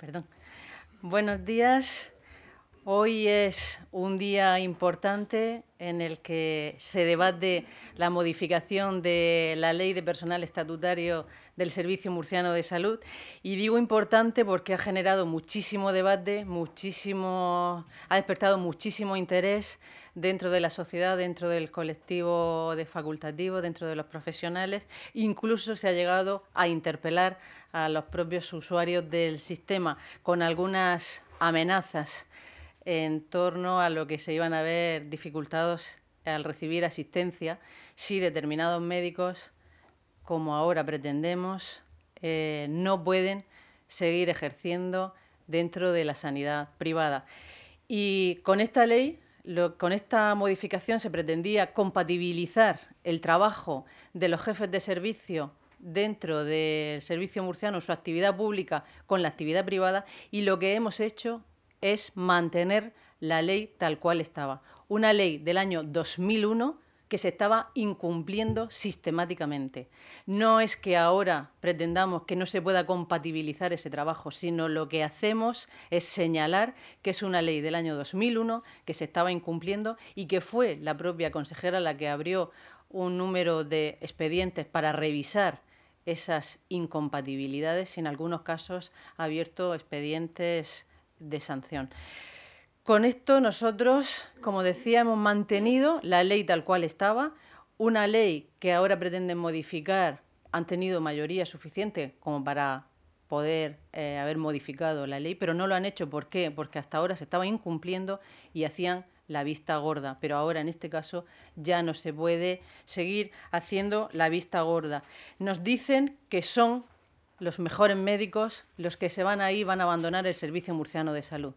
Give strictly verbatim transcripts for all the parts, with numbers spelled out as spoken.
Perdón. Buenos días. Hoy es un día importante en el que se debate la modificación de la Ley de Personal Estatutario del Servicio Murciano de Salud. Y digo importante porque ha generado muchísimo debate, muchísimo, ha despertado muchísimo interés dentro de la sociedad, dentro del colectivo de facultativos, dentro de los profesionales. Incluso se ha llegado a interpelar a los propios usuarios del sistema con algunas amenazas en torno a lo que se iban a ver dificultados al recibir asistencia si determinados médicos, como ahora pretendemos, eh, no pueden seguir ejerciendo dentro de la sanidad privada. Y con esta ley, lo, con esta modificación, se pretendía compatibilizar el trabajo de los jefes de servicio dentro del servicio murciano, su actividad pública, con la actividad privada, y lo que hemos hecho es mantener la ley tal cual estaba. Una ley del año dos mil uno que se estaba incumpliendo sistemáticamente. No es que ahora pretendamos que no se pueda compatibilizar ese trabajo, sino lo que hacemos es señalar que es una ley del año dos mil uno que se estaba incumpliendo y que fue la propia consejera la que abrió un número de expedientes para revisar esas incompatibilidades y en algunos casos ha abierto expedientes de sanción. Con esto nosotros, como decía, hemos mantenido la ley tal cual estaba, una ley que ahora pretenden modificar, han tenido mayoría suficiente como para poder eh, haber modificado la ley, pero no lo han hecho. ¿Por qué? Porque hasta ahora se estaba incumpliendo y hacían la vista gorda, pero ahora en este caso ya no se puede seguir haciendo la vista gorda. Nos dicen que son los mejores médicos los que se van ahí, van a abandonar el Servicio Murciano de Salud.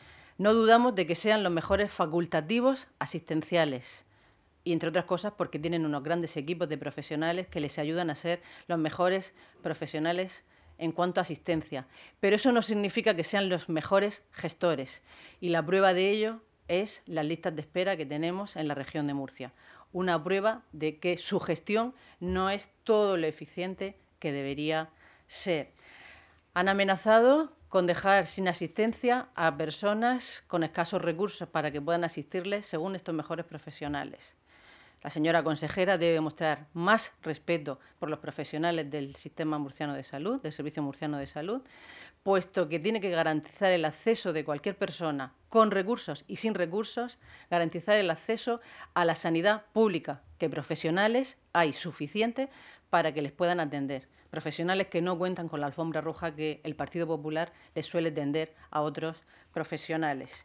No dudamos de que sean los mejores facultativos asistenciales y, entre otras cosas, porque tienen unos grandes equipos de profesionales que les ayudan a ser los mejores profesionales en cuanto a asistencia. Pero eso no significa que sean los mejores gestores y la prueba de ello es las listas de espera que tenemos en la región de Murcia. Una prueba de que su gestión no es todo lo eficiente que debería ser. Han amenazado con dejar sin asistencia a personas con escasos recursos para que puedan asistirles según estos mejores profesionales. La señora consejera debe mostrar más respeto por los profesionales del Sistema Murciano de Salud, del Servicio Murciano de Salud, puesto que tiene que garantizar el acceso de cualquier persona con recursos y sin recursos, garantizar el acceso a la sanidad pública, que profesionales hay suficientes para que les puedan atender. Profesionales que no cuentan con la alfombra roja que el Partido Popular les suele tender a otros profesionales.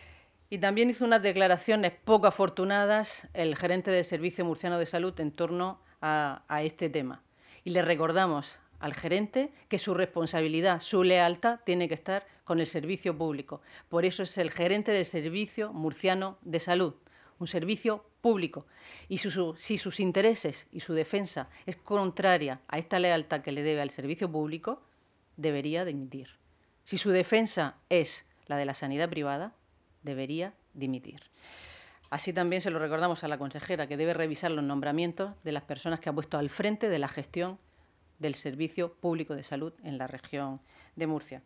Y también hizo unas declaraciones poco afortunadas el gerente del Servicio Murciano de Salud en torno a, a este tema. Y le recordamos al gerente que su responsabilidad, su lealtad, tiene que estar con el servicio público. Por eso es el gerente del Servicio Murciano de Salud, un servicio público. Y su, su, si sus intereses y su defensa es contraria a esta lealtad que le debe al servicio público, debería dimitir. Si su defensa es la de la sanidad privada, debería dimitir. Así también se lo recordamos a la consejera, que debe revisar los nombramientos de las personas que ha puesto al frente de la gestión del Servicio Público de Salud en la región de Murcia.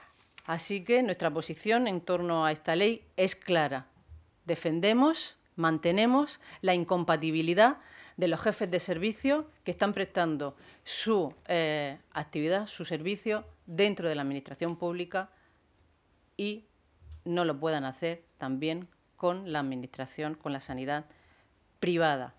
Así que nuestra posición en torno a esta ley es clara. Defendemos, mantenemos la incompatibilidad de los jefes de servicio que están prestando su eh, actividad, su servicio dentro de la administración pública y no lo puedan hacer también con la administración, con la sanidad privada.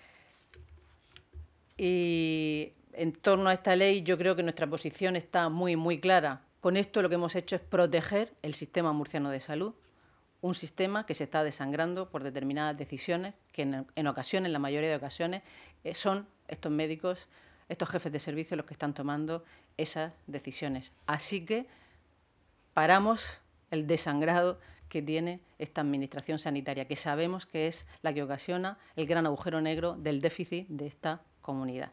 Y en torno a esta ley yo creo que nuestra posición está muy, muy clara. Con esto lo que hemos hecho es proteger el sistema murciano de salud, un sistema que se está desangrando por determinadas decisiones que en, en ocasiones, en la mayoría de ocasiones, eh, son estos médicos, estos jefes de servicio los que están tomando esas decisiones. Así que paramos el desangrado que tiene esta administración sanitaria, que sabemos que es la que ocasiona el gran agujero negro del déficit de esta comunidad.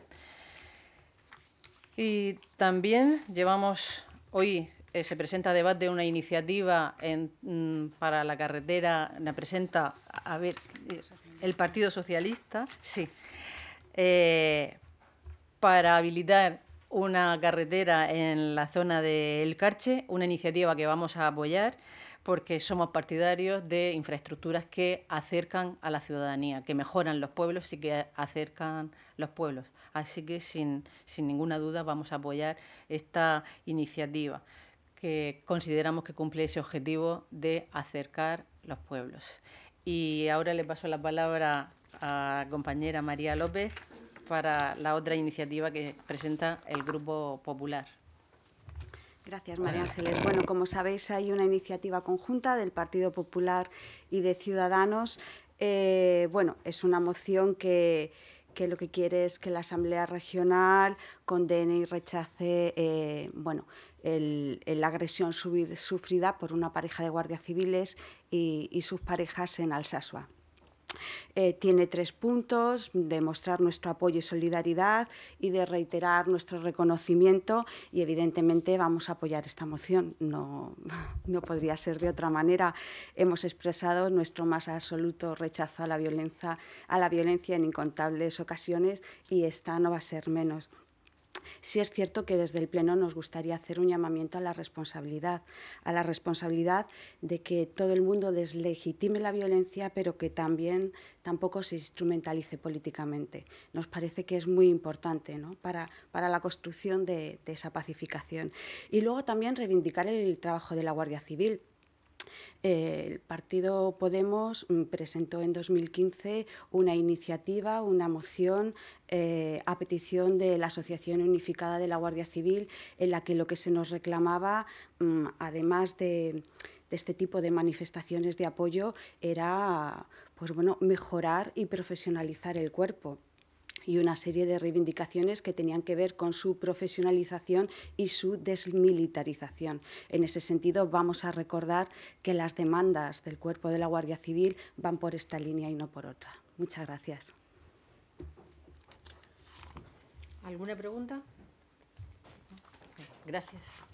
Y también llevamos, hoy eh, se presenta a debate una iniciativa en, mm, para la carretera, la presenta, a ver, el Partido Socialista, sí, eh, para habilitar una carretera en la zona de El Carche, una iniciativa que vamos a apoyar porque somos partidarios de infraestructuras que acercan a la ciudadanía, que mejoran los pueblos y que acercan los pueblos. Así que sin, sin ninguna duda vamos a apoyar esta iniciativa, que consideramos que cumple ese objetivo de acercar los pueblos. Y ahora le paso la palabra a la compañera María López para la otra iniciativa que presenta el Grupo Popular. Gracias, María Ángeles. Bueno, como sabéis, hay una iniciativa conjunta del Partido Popular y de Ciudadanos. Eh, bueno, es una moción que, que lo que quiere es que la Asamblea Regional condene y rechace eh, bueno, el, el, la agresión sufrida por una pareja de guardias civiles y, y sus parejas en Alsasua. Eh, tiene tres puntos: de mostrar nuestro apoyo y solidaridad y de reiterar nuestro reconocimiento, y evidentemente vamos a apoyar esta moción, no, no podría ser de otra manera. Hemos expresado nuestro más absoluto rechazo a la violencia, a la violencia en incontables ocasiones, y esta no va a ser menos. Sí es cierto que desde el Pleno nos gustaría hacer un llamamiento a la responsabilidad, a la responsabilidad de que todo el mundo deslegitime la violencia, pero que también tampoco se instrumentalice políticamente. Nos parece que es muy importante, ¿no?, para, para la construcción de, de esa pacificación. Y luego también reivindicar el trabajo de la Guardia Civil. El Partido Podemos presentó en dos mil quince una iniciativa, una moción eh, a petición de la Asociación Unificada de la Guardia Civil, en la que lo que se nos reclamaba, mmm, además de, de este tipo de manifestaciones de apoyo, era pues, bueno, mejorar y profesionalizar el cuerpo, y una serie de reivindicaciones que tenían que ver con su profesionalización y su desmilitarización. En ese sentido, vamos a recordar que las demandas del Cuerpo de la Guardia Civil van por esta línea y no por otra. Muchas gracias. ¿Alguna pregunta? Gracias.